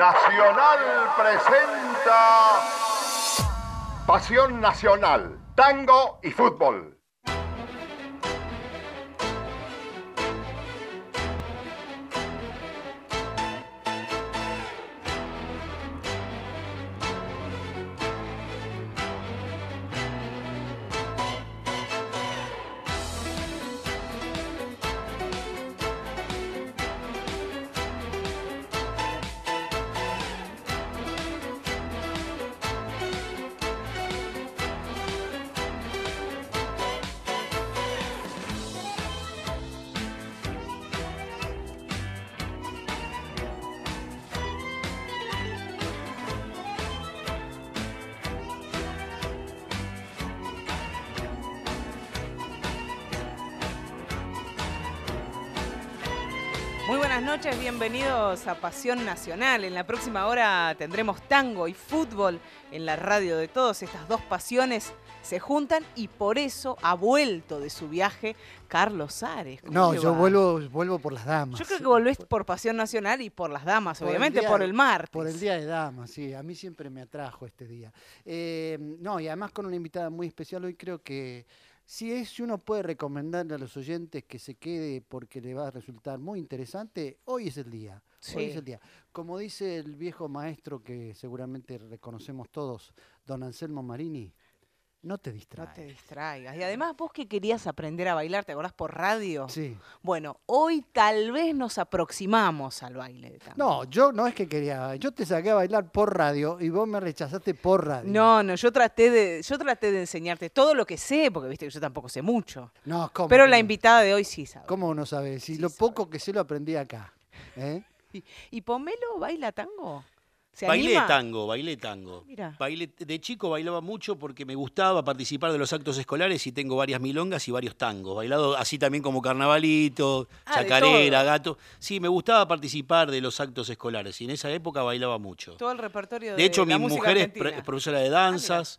Nacional presenta Pasión Nacional, tango y fútbol. Muy buenas noches, bienvenidos a Pasión Nacional. En la próxima hora tendremos tango y fútbol en la radio de todos. Estas dos pasiones se juntan y por eso ha vuelto de su viaje Carlos Ares. No, yo vuelvo por las damas. Yo creo que volvés por Pasión Nacional y por las damas, obviamente por el martes. Por el Día de Damas, sí. A mí siempre me atrajo este día. No, y además con una invitada muy especial hoy creo que... Si uno puede recomendarle a los oyentes que se quede porque le va a resultar muy interesante, hoy es el día. Sí. Hoy es el día. Como dice el viejo maestro que seguramente reconocemos todos, don Anselmo Marini, no te distraigas. No te distraigas. Y además vos que querías aprender a bailar, ¿te acordás por radio? Sí. Bueno, hoy tal vez nos aproximamos al baile de tango. No, yo no es que quería, yo te saqué a bailar por radio y vos me rechazaste por radio. No, yo traté de enseñarte todo lo que sé, porque viste que yo tampoco sé mucho. No, ¿cómo? Pero la invitada de hoy sí sabe. ¿Cómo no sabes? Si Sí lo sabe. poco que sé lo aprendí acá. ¿Y Pomelo baila tango? ¿Se Bailé anima? tango. Mirá. De chico bailaba mucho porque me gustaba participar de los actos escolares y tengo varias milongas y varios tangos. Bailado así también como carnavalito, Ah, de chacarera, todo. gato. Sí, me gustaba participar de los actos escolares y en esa época bailaba mucho. Todo el repertorio De hecho, la mi música mujer es argentina. profesora de danzas.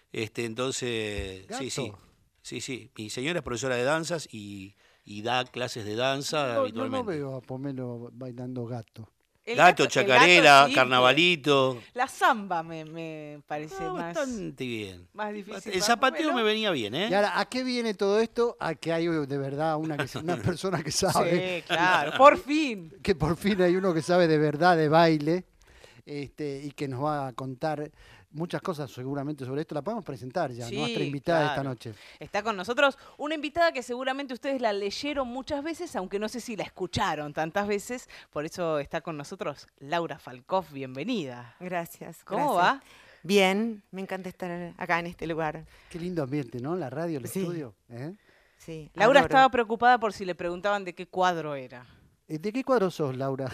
Entonces, Gato. sí. Mi señora es profesora de danzas y da clases de danza No habitualmente. veo a Pomelo bailando gato. El Gato, el chacarera, sí, carnavalito. la samba me parece más Bastante bien. difícil. El para zapateo Pomelo. me venía bien, ¿eh? Y ahora, ¿a qué viene todo esto? A que hay de verdad una persona que sabe, Sí, claro, por fin. que por fin hay uno que sabe de verdad de baile, y que nos va a contar muchas cosas seguramente sobre esto. La podemos presentar ya, Sí, nuestra invitada de esta claro. noche. Está con nosotros una invitada que seguramente ustedes la leyeron muchas veces, aunque no sé si la escucharon tantas veces. Por eso está con nosotros Laura Falcoff. Bienvenida. Gracias. ¿Cómo gracias. va? Bien, me encanta estar acá en este lugar. Qué lindo ambiente, ¿no? La radio, el Sí. estudio. Sí, Laura adoro. estaba preocupada por si le preguntaban de qué cuadro era. ¿De qué cuadro sos, Laura?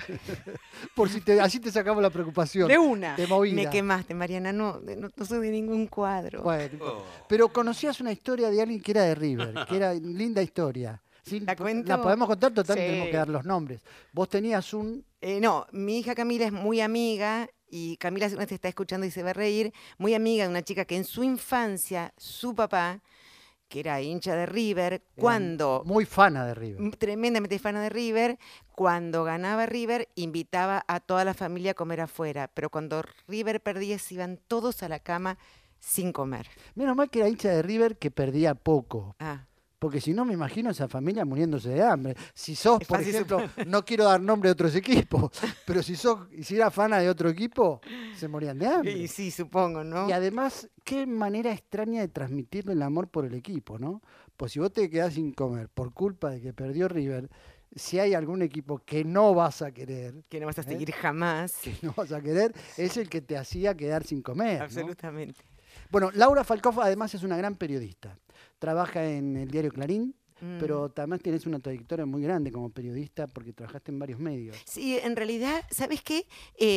Por si así te sacamos la preocupación. De una. De movida. Me quemaste, Mariana. No soy de ningún cuadro. Bueno, Oh. pero conocías una historia de alguien que era de River, que era linda historia. ¿Sí? ¿La cuento? La podemos contar, total, Sí. tenemos que dar los nombres. Vos tenías un... No, mi hija Camila es muy amiga y Camila seguramente se está escuchando y se va a reír. Muy amiga de una chica que en su infancia, su papá, que era hincha de River, cuando... Muy fana de River. Tremendamente fan de River, cuando ganaba River invitaba a toda la familia a comer afuera, pero cuando River perdía se iban todos a la cama sin comer. Menos mal que era hincha de River que perdía poco. Ah, Porque si no, me imagino esa familia muriéndose de hambre. Si sos, Es por fácil ejemplo, no quiero dar nombre de otros equipos, pero si eras fana de otro equipo, se morían de hambre. y sí, supongo, ¿no? Y además, qué manera extraña de transmitirle el amor por el equipo, ¿no? Pues si vos te quedás sin comer por culpa de que perdió River, si hay algún equipo que no vas a querer, Que no vas a seguir jamás. que no vas a querer, es el que te hacía quedar sin comer, ¿no? Absolutamente. Bueno, Laura Falcoff además es una gran periodista. Trabaja en el diario Clarín, Mm. pero también tienes una trayectoria muy grande como periodista porque trabajaste en varios medios. Sí, en realidad, ¿sabes qué?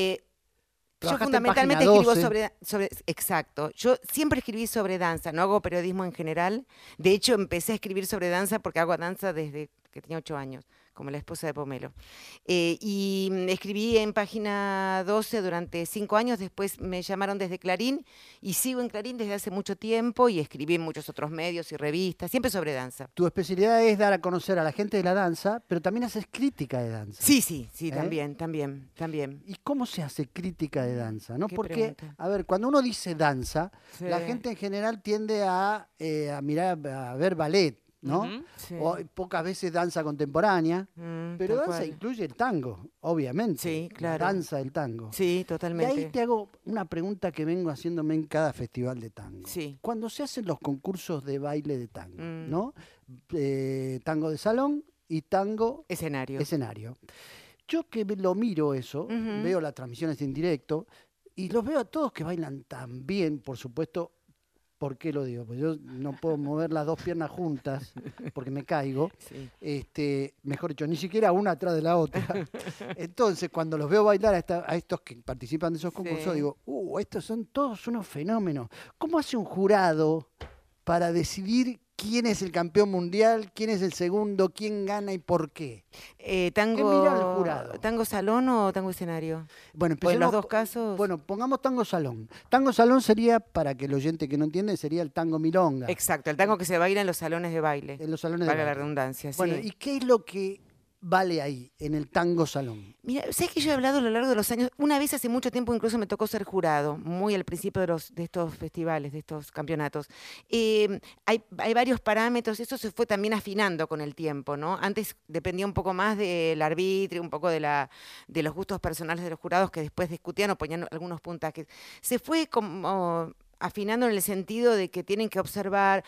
Yo Trabajaste en fundamentalmente Página escribo 12. exacto. Yo siempre escribí sobre danza, no hago periodismo en general. De hecho, empecé a escribir sobre danza porque hago danza desde que tenía 8 años. como la esposa de Pomelo. Y escribí en Página 12 durante 5 años, después me llamaron desde Clarín y sigo en Clarín desde hace mucho tiempo y escribí en muchos otros medios y revistas, siempre sobre danza. Tu especialidad es dar a conocer a la gente de la danza, pero también haces crítica de danza. Sí, ¿Eh? también. ¿Y cómo se hace crítica de danza? ¿No? ¿Qué Porque, pregunta? a ver, cuando uno dice danza, Sí. la gente en general tiende a mirar, a ver ballet, ¿no? Ujú. Sí. O pocas veces danza contemporánea, pero Tal danza cual. incluye el tango, obviamente. Sí, claro. La danza del tango. Sí, Y totalmente. ahí te hago una pregunta que vengo haciéndome en cada festival de tango. Sí. Cuando se hacen los concursos de baile de tango, Mm. ¿no? Tango de salón y tango Escenario. escenario. Yo que lo miro eso, Ujú. veo las transmisiones en directo y los veo a todos que bailan tan bien, por supuesto. ¿Por qué lo digo? Pues yo no puedo mover las dos piernas juntas porque me caigo. Sí. Mejor dicho, ni siquiera una atrás de la otra. Entonces, cuando los veo bailar a estos que participan de esos concursos, Sí. digo, estos son todos unos fenómenos. ¿Cómo hace un jurado para decidir quién es el campeón mundial, quién es el segundo, quién gana y por qué? Tango, mira el jurado? ¿Tango salón o tango escenario? Bueno, Pues en los empecemos dos casos. Bueno, pongamos tango salón. Tango salón sería, para que el oyente que no entiende, sería el tango milonga. Exacto, el tango que se baila en los salones de baile. En los salones de Valga la baile. redundancia, Bueno, sí. ¿y qué es lo que vale ahí, en el tango salón? Mira, ¿sabes que yo he hablado a lo largo de los años? Una vez hace mucho tiempo incluso me tocó ser jurado, muy al principio de estos festivales, de estos campeonatos. Hay varios parámetros, eso se fue también afinando con el tiempo, ¿no? Antes dependía un poco más del arbitrio, un poco de los gustos personales de los jurados que después discutían o ponían algunos puntajes. Se fue como afinando en el sentido de que tienen que observar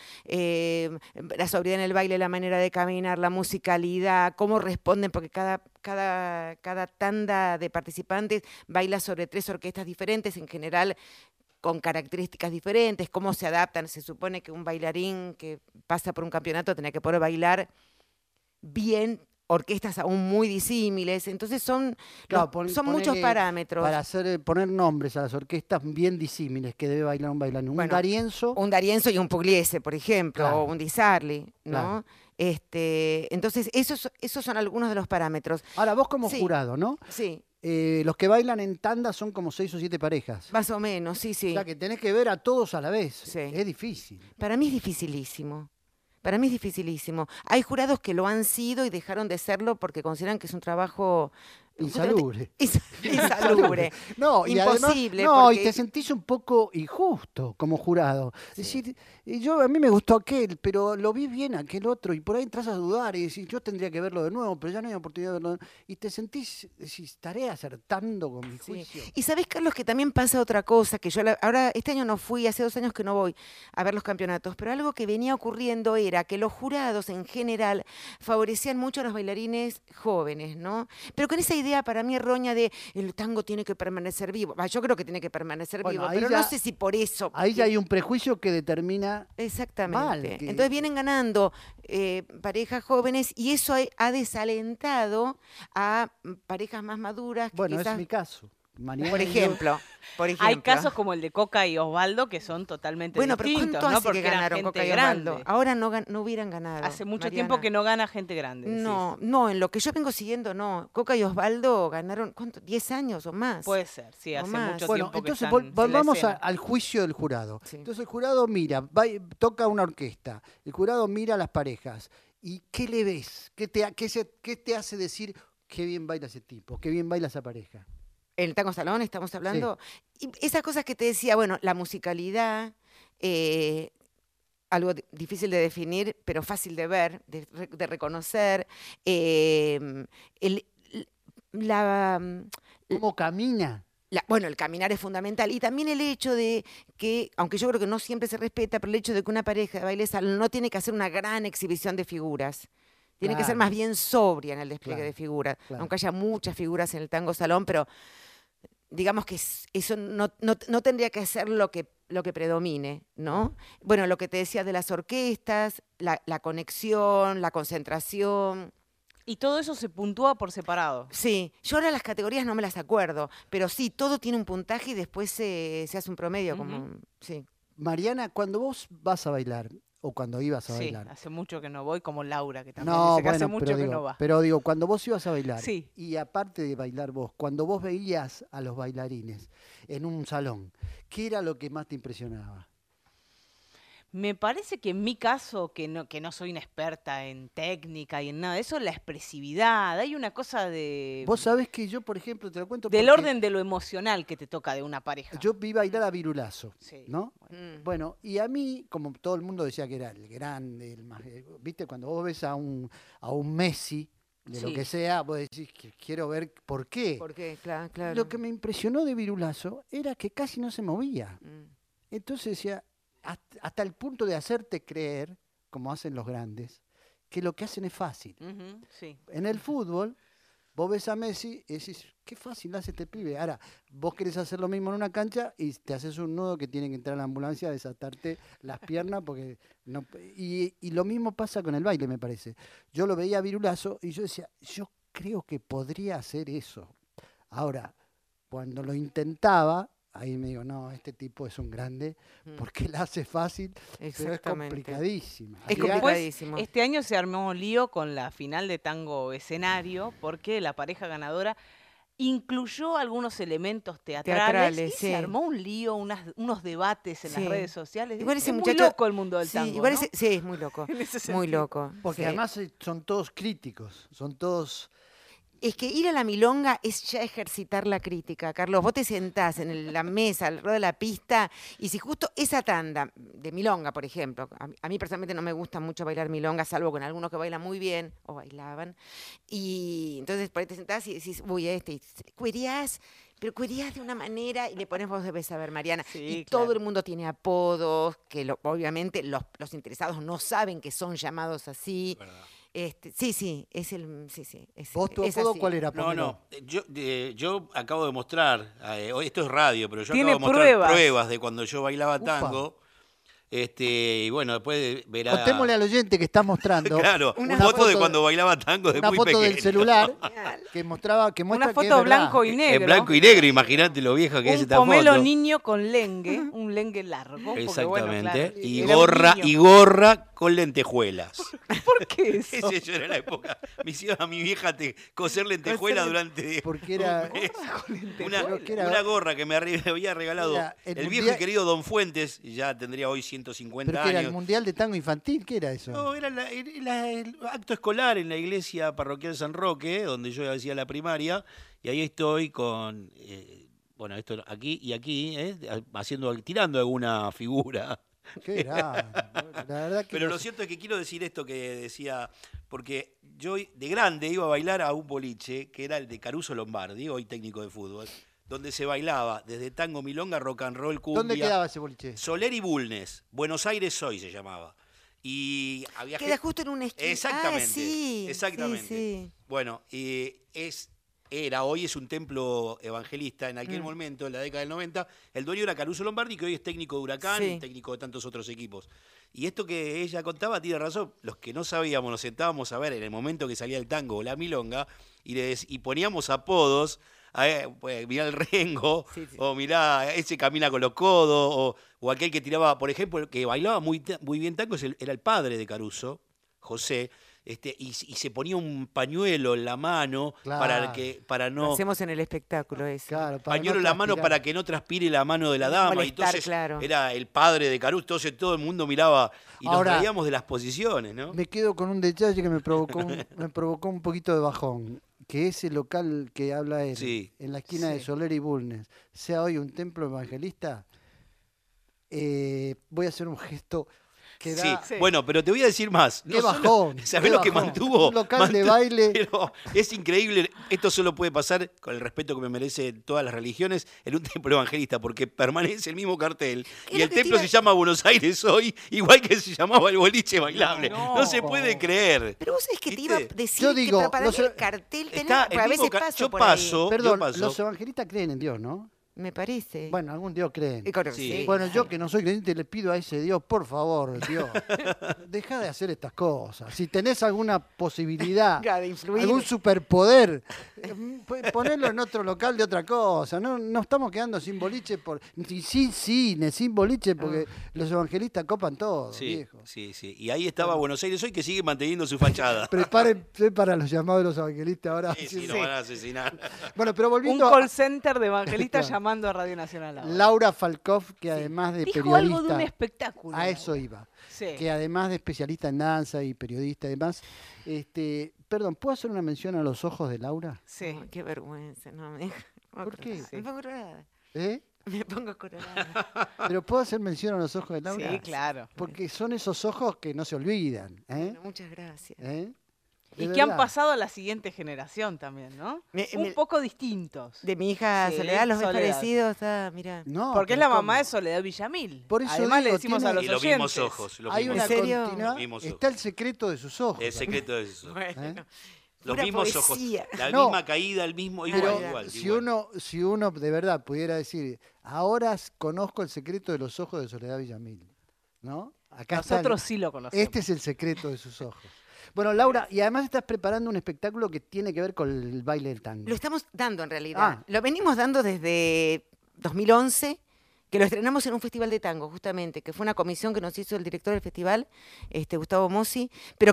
la sobriedad en el baile, la manera de caminar, la musicalidad, cómo responden, porque cada tanda de participantes baila sobre 3 orquestas diferentes, en general con características diferentes, cómo se adaptan. Se supone que un bailarín que pasa por un campeonato tiene que poder bailar bien, orquestas aún muy disímiles, entonces son muchos ponele, parámetros. Para poner nombres a las orquestas bien disímiles que debe bailar un bailarín. Bueno, un D'Arienzo. Un D'Arienzo y un Pugliese, por ejemplo, Claro. o un Di Sarli, ¿no? Claro. Entonces, esos son algunos de los parámetros. Ahora, vos como Sí. jurado, ¿no? Sí, Los que bailan en tanda son como 6 o 7 parejas. más o menos, sí. O sea, que tenés que ver a todos a la vez. Sí. Es difícil. Para mí es dificilísimo. Hay jurados que lo han sido y dejaron de serlo porque consideran que es un trabajo Insalubre. insalubre. No, y además, Imposible. no, y porque- te sentís un poco injusto como jurado. Es decir, a mí me gustó aquel, pero lo vi bien aquel otro, y por ahí entras a dudar y decís, yo tendría que verlo de nuevo, pero ya no hay oportunidad de verlo. Y te sentís, decís, estaré acertando con mi Sí. juicio. Y sabés, Carlos, que también pasa otra cosa, que yo ahora este año no fui, hace 2 años que no voy a ver los campeonatos, pero algo que venía ocurriendo era que los jurados en general favorecían mucho a los bailarines jóvenes, ¿no? Pero con esa idea para mí errónea de el tango tiene que permanecer vivo. Yo creo que tiene que permanecer Bueno, vivo, ahí pero ya- no sé si por eso. Ahí ya hay un prejuicio que determina. Exactamente. mal, que- Entonces vienen ganando parejas jóvenes y eso ha desalentado a parejas más maduras. Que Bueno, quizás, es mi caso. Mariana por y yo- ejemplo. Hay casos como el de Coca y Osvaldo que son totalmente Bueno, pero distintos, ¿cuánto ¿no? hace Porque que eran ganaron gente Coca y grande. Osvaldo? Ahora no hubieran ganado. Hace mucho Mariana. tiempo que no gana gente grande. decís. No, en lo que yo vengo siguiendo, no. Coca y Osvaldo ganaron, ¿cuánto? 10 años o más. Puede ser, sí, O hace más. mucho Bueno, tiempo entonces que están en la volvamos escena. al juicio del jurado. Sí. Entonces el jurado mira, toca una orquesta, el jurado mira a las parejas. ¿Y qué le ves? ¿Qué te hace decir qué bien baila ese tipo, qué bien baila esa pareja? El tango salón estamos hablando. Y esas cosas que te decía, bueno, la musicalidad, algo difícil de definir, pero fácil de ver, de reconocer. ¿Cómo camina? Bueno, el caminar es fundamental. Y también el hecho de que, aunque yo creo que no siempre se respeta, pero el hecho de que una pareja de baile salón no tiene que hacer una gran exhibición de figuras. Tiene que ser Claro. más bien sobria en el despliegue Claro, de figuras. claro. Aunque haya muchas figuras en el tango salón, pero digamos que eso no tendría que ser lo que predomine, ¿no? Bueno, lo que te decía de las orquestas, la conexión, la concentración. Y todo eso se puntúa por separado. Sí, yo ahora las categorías no me las acuerdo, pero sí, todo tiene un puntaje y después se hace un promedio, como, sí. Mariana, cuando vos vas a bailar, o cuando ibas a Sí, bailar? hace mucho que no voy, como Laura, que también No, dice que hace bueno, mucho pero que digo, no va. pero digo, cuando vos ibas a bailar, Sí. y aparte de bailar vos, cuando vos veías a los bailarines en un salón, ¿qué era lo que más te impresionaba? Me parece que en mi caso, que no soy una experta en técnica y en nada de eso, la expresividad. Hay una cosa de Vos sabés que yo, por ejemplo, te lo cuento del porque orden de lo emocional que te toca de una pareja. yo vi bailar a Virulazo, Sí. ¿no? Mm. Bueno, y a mí, como todo el mundo decía que era el grande, el más, viste, cuando vos ves a un Messi, de lo Sí. que sea, vos decís que quiero ver por qué. ¿Por qué? Claro. Lo que me impresionó de Virulazo era que casi no se movía. Mm. Entonces decía, hasta el punto de hacerte creer, como hacen los grandes, que lo que hacen es fácil. Ujú, sí. En el fútbol, vos ves a Messi y decís, qué fácil hace este pibe. Ahora, vos querés hacer lo mismo en una cancha y te haces un nudo que tiene que entrar a la ambulancia a desatarte las piernas porque no. Y lo mismo pasa con el baile, me parece. Yo lo veía a Virulazo y yo decía, yo creo que podría hacer eso. Ahora, cuando lo intentaba, ahí me digo, no, este tipo es un grande porque la hace fácil, pero es Exactamente. complicadísima. Es Llega- complicadísimo. Este año se armó lío con la final de tango escenario porque la pareja ganadora incluyó algunos elementos teatrales y sí. se armó un lío, unos debates en Sí. las redes sociales. Igual ese es muchacho- muy loco el mundo del Sí, tango, igual ¿no? sí, es muy loco. En ese Muy sentido. loco. Porque sí. además son todos críticos, son todos... Es que ir a la milonga es ya ejercitar la crítica, Carlos. Vos te sentás en la mesa, alrededor de la pista, y si justo esa tanda de milonga, por ejemplo, a mí personalmente no me gusta mucho bailar milonga, salvo con algunos que bailan muy bien, o bailaban, y entonces por ahí te sentás y decís, uy, y cuerías, pero cuerías de una manera, y le pones, vos debes saber, Mariana, Sí, y claro. todo el mundo tiene apodos, que obviamente los interesados no saben que son llamados así. Sí, es el. Sí. ¿Vos tu es apodo así. cuál era? No, Ponelo. yo acabo de mostrar, hoy esto es radio, pero yo Tiene acabo de mostrar pruebas. pruebas de cuando yo bailaba Upa. tango. Y bueno, después verá. Contémosle al oyente que está mostrando Claro, Una una foto de foto- cuando bailaba tango de una muy foto pequeño. del celular que muestra Una que foto es verdad. blanco y negro. En blanco y negro, imagínate lo vieja que es Un esta pomelo foto. niño con lengue, un lengue largo. Porque, bueno, Exactamente. claro, y era un niño. gorra con lentejuelas. ¿Por qué eso? Ese yo era la época. Me hicieron a mi vieja coser lentejuelas durante Porque era... una, Creo que era- una gorra que me había regalado Era el el viejo mundial- y querido Don Fuentes, ya tendría hoy 150 ¿Pero qué era el años. Mundial de Tango Infantil? ¿Qué era eso? No, era el acto escolar en la iglesia parroquial San Roque, donde yo hacía la primaria, y ahí estoy con, bueno, esto aquí y aquí, tirando alguna figura. Qué grande. La verdad que Pero no lo sé. cierto es que quiero decir esto que decía, porque yo de grande iba a bailar a un boliche, que era el de Caruso Lombardi, hoy técnico de fútbol, donde se bailaba desde tango, milonga, rock and roll, cumbia. ¿Dónde quedaba ese boliche? Soler y Bulnes, Buenos Aires hoy se llamaba. Y había Queda justo en una esquina. Exactamente. Sí, exactamente. sí. Bueno, hoy es un templo evangelista. En aquel momento, en la década del 90, el dueño era Caruso Lombardi, que hoy es técnico de Huracán Sí. y técnico de tantos otros equipos. Y esto que ella contaba tiene razón. Los que no sabíamos nos sentábamos a ver en el momento que salía el tango o la milonga y poníamos apodos. Pues, mirá el Rengo, Sí, sí. o mirá, ese camina con los codos, o aquel que tiraba, por ejemplo, el que bailaba muy bien tango, era el padre de Caruso, José, y se ponía un pañuelo en la mano Claro. para Lo no... hacemos en el espectáculo ese. Claro, para Pañuelo no en la mano transpirar. para que no transpire la mano de la No dama, y molestar, entonces claro. era el padre de Caruso, entonces todo el mundo miraba y Ahora, nos reíamos de las posiciones, ¿no? Me quedo con un detalle que me provocó un poquito de bajón. Que ese local que habla él, Sí. en la esquina de Sí. Soler y Bulnes, sea hoy un templo evangelista, voy a hacer un gesto que Sí. da... Sí. Bueno, pero te voy a decir más. ¡Qué bajón! ¿Sabés qué lo que bajón! mantuvo? Un local de baile... Pero es increíble, esto solo puede pasar, con el respeto que me merecen todas las religiones, en un templo evangelista, porque permanece el mismo cartel. Es Y lo el que templo te se iba- llama Buenos Aires hoy, igual que se llamaba el boliche bailable. No. No se puede creer. Pero vos sabés que te ¿Viste? iba a decir Yo digo, que para no mí sé- el cartel tenés, Está porque el a mismo veces paso yo por ahí, paso, Perdón, yo paso. los evangelistas creen en Dios, ¿no? me parece. Bueno, algún Dios creen. Correcto, Sí. sí. Bueno, yo que no soy creyente le pido a ese Dios, por favor, Dios, deja de hacer estas cosas. Si tenés alguna posibilidad, De influir. algún superpoder, Ponerlo en otro local de otra cosa. No estamos quedando sin boliche, sin cine, sin boliche, porque los evangelistas copan todo, Sí, viejo. sí. Y ahí estaba Buenos Aires hoy, que sigue manteniendo su fachada. Prepárense para los llamados de los evangelistas ahora. Sí, nos van a asesinar. Bueno, pero Un volviendo call center de evangelistas Claro. llamando a Radio Nacional ahora. Laura Falkov, que además de Dijo periodista, algo de un espectáculo. a eso iba, Sí. que además de especialista en danza y periodista y demás, perdón, ¿puedo hacer una mención a los ojos de Laura? Sí. Ay, qué vergüenza, no me ¿Por qué? Me pongo colorada. ¿Eh? Me pongo colorada. Pero ¿puedo hacer mención a los ojos de Laura? Sí, claro. Porque son esos ojos que no se olvidan. Bueno, muchas gracias. ¿Eh? Y De que han verdad. pasado a la siguiente generación también, ¿no? Me- Un me- poco distintos. De mi hija Sí, Soledad, los ves Soledad. parecidos, mira. No, Porque es pero la mamá ¿cómo? de Soledad Villamil. Por eso Además le digo, decimos tiene- a los Y los oyentes. mismos ojos. Los Hay mismos una ¿En serio? continuidad. Mismos Está el secreto de sus ojos. El secreto de esos ojos. Bueno, ¿Eh? Los pura mismos poesía. ojos. La No. misma caída, el mismo. Pero Igual. si uno de verdad pudiera decir, ahora conozco el secreto de los ojos de Soledad Villamil, ¿no? Acá está Nosotros sí lo conocemos. este es el secreto de sus ojos. Bueno, Laura, y además estás preparando un espectáculo que tiene que ver con el baile del tango. Lo estamos dando en realidad. Ah. Lo venimos dando desde 2011, que lo estrenamos en un festival de tango, justamente, que fue una comisión que nos hizo el director del festival, Gustavo Mossi, pero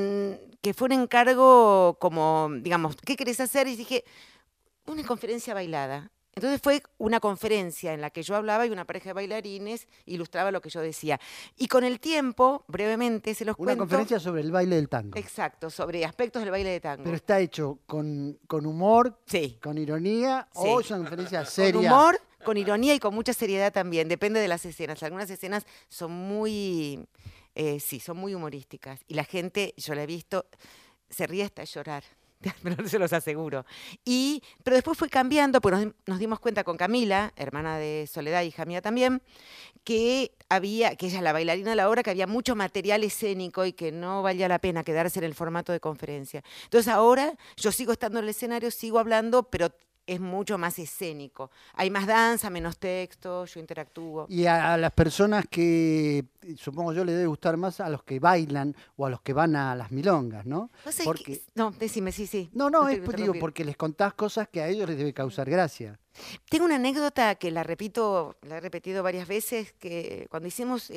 que fue un encargo como, digamos, ¿qué querés hacer? Y dije, una conferencia bailada. Entonces fue una conferencia en la que yo hablaba y una pareja de bailarines ilustraba lo que yo decía. Y con el tiempo, brevemente, se los Una cuento. conferencia sobre el baile del tango. Exacto, sobre aspectos del baile de tango. Pero está hecho con humor, Sí. con ironía, Sí. o es una conferencia seria. Con humor, con ironía y con mucha seriedad también. Depende de las escenas. Algunas escenas son muy, son muy humorísticas. Y la gente, yo la he visto, se ríe hasta llorar. Pero se los aseguro. Pero después fue cambiando, porque nos dimos cuenta con Camila, hermana de Soledad, hija mía también, que ella es la bailarina de la obra, que había mucho material escénico y que no valía la pena quedarse en el formato de conferencia. Entonces ahora yo sigo estando en el escenario, sigo hablando, pero es mucho más escénico. Hay más danza, menos texto, yo interactúo. Y a las personas que, supongo yo, le debe gustar más a los que bailan o a los que van a las milongas, ¿no? ¿Vos sabés Porque- qué? No, decime, sí. No, te es quiero digo, interrumpir. porque les contás cosas que a ellos les debe causar gracia. Tengo una anécdota que la he repetido varias veces, que cuando hicimos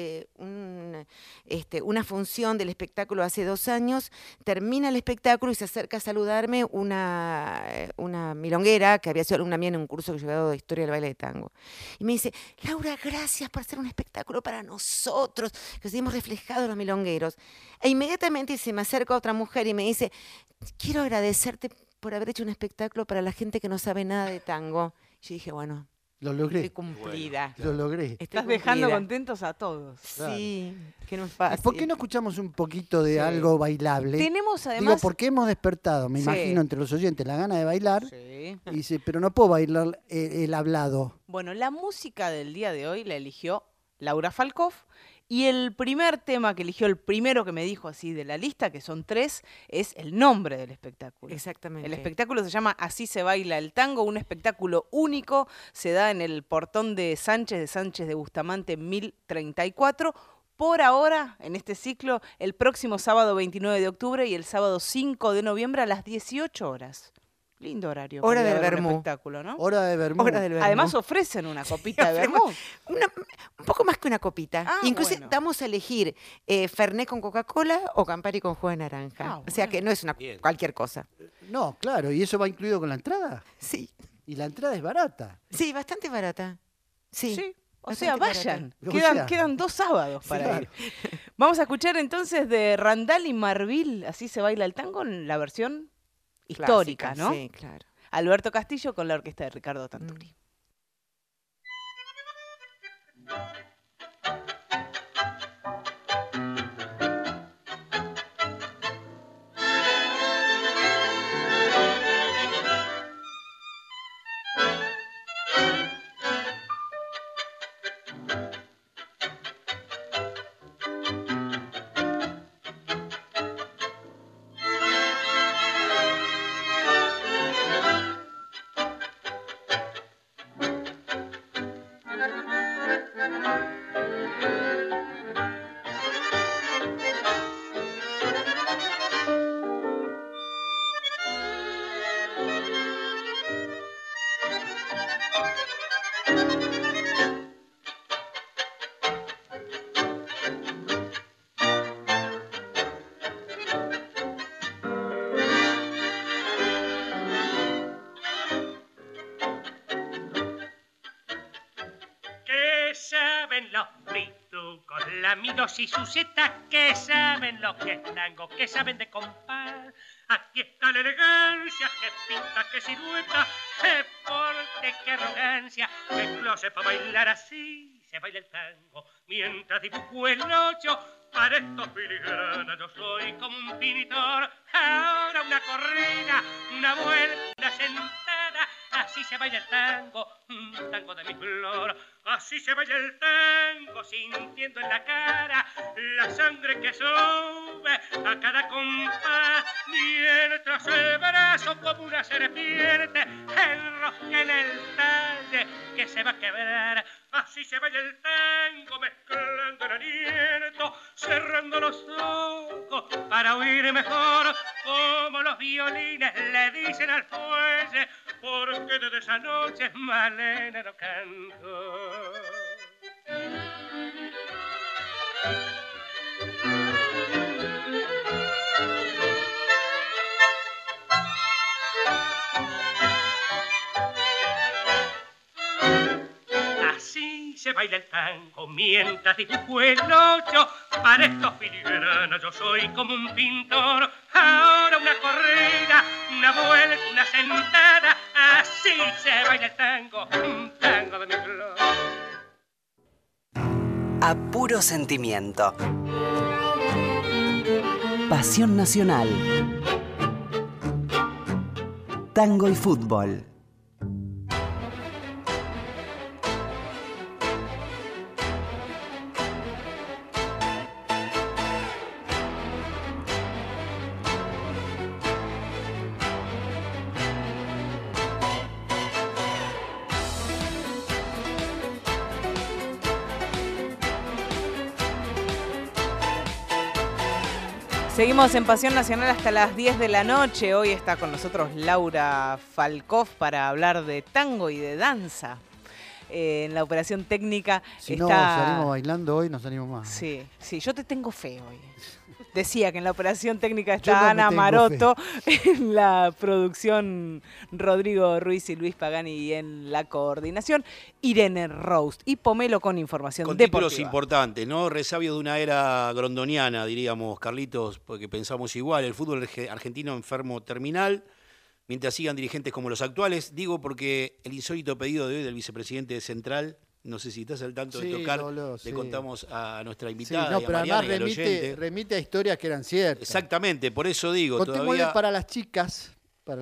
una función del espectáculo hace 2 años, termina el espectáculo y se acerca a saludarme una milonguera que había sido alumna mía en un curso que yo había dado de historia del baile de tango. Y me dice, Laura, gracias por hacer un espectáculo para nosotros, que nos hemos reflejado los milongueros. E inmediatamente se me acerca otra mujer y me dice, quiero agradecerte por haber hecho un espectáculo para la gente que no sabe nada de tango. Yo dije, bueno, Lo estoy logré, cumplida. lo logré. Estoy Estás dejando cumplida. contentos a todos. Sí, que no es fácil. ¿Por qué no escuchamos un poquito de Sí. algo bailable? Tenemos Digo, además... porque hemos despertado, me Sí. imagino, entre los oyentes la gana de bailar. Sí. Y dice, pero no puedo bailar el hablado. Bueno, la música del día de hoy la eligió Laura Falkov y el primer tema que eligió, el primero que me dijo así de la lista, que son 3, es el nombre del espectáculo. Exactamente. El espectáculo se llama Así se baila el tango, un espectáculo único, se da en el portón de Sánchez de Bustamante 1034. Por ahora, en este ciclo, el próximo sábado 29 de octubre y el sábado 5 de noviembre a las 18 horas. Lindo horario. Hora para ir a del ver un vermú. espectáculo, ¿no? Hora de vermú. Hora del vermú. Además ofrecen una copita de Ofrecemos vermú. un poco más que una copita. Ah, Incluso bueno. damos a elegir Fernet con Coca-Cola o Campari con jugo de naranja. Ah, O sea bueno. que no es una Bien. cualquier cosa. No, claro, y eso va incluido con la entrada. Sí, Y la entrada es barata. sí, bastante barata. Sí. Sí. O bastante sea, barata. vayan. O Quedan, sea. quedan 2 sábados para claro. ir. Vamos a escuchar entonces de Randall y Marvil, Así se baila el tango, en la versión histórica, Clásica, ¿no? Sí, claro. Alberto Castillo con la orquesta de Ricardo Tanturi. ¿Qué saben los pitucos, lamidos y sucetas? ¿Qué saben lo que es tango? ¿Qué saben de compás? Aquí está la elegancia, qué pinta, qué silueta, qué porte, qué arrogancia, qué closet para bailar así. Se baila el tango mientras dibujo el ocho. Para estos filigranas yo soy como un pintor. Ahora una corrida, una vuelta, una sentada. Así se baila el tango, un tango de mi flor. Así se baila el tango, sintiendo en la cara la sangre que sube a cada compás. Mientras el brazo como una serpiente enrosca en el talle que se va a quebrar. Así se baila el tango, mezclando el aliento, cerrando los ojos para oír mejor, como los violines le dicen al fuelle, porque desde esa noche Malena no canto. Así se baila el tango mientras dibujo el ocho. Para estos filigranas yo soy como un pintor. Ahora una corrida, una vuelta, una sentada. Así se baila el tango, un tango de mi flor. A puro sentimiento. Pasión nacional. Tango y fútbol. Seguimos en Pasión Nacional hasta las 10 de la noche. Hoy está con nosotros Laura Falkov para hablar de tango y de danza. En la operación técnica Si está... no salimos bailando hoy, no salimos más. Sí, sí, yo te tengo fe hoy. Decía que en la operación técnica Yo está no me Ana tengo Maroto, en la producción Rodrigo Ruiz y Luis Pagani y en la coordinación Irene Roust y Pomelo con información Con deportiva. títulos importantes, ¿no? Resabio de una era grondoniana, diríamos, Carlitos, porque pensamos igual. El fútbol argentino enfermo terminal, mientras sigan dirigentes como los actuales. Digo porque el insólito pedido de hoy del vicepresidente de Central, no sé si estás al tanto de tocar, le contamos a nuestra invitada. Sí, no, y a pero Mariana además y al oyente. remite a historias que eran ciertas. Exactamente, por eso digo, Contémosle todavía... para las chicas,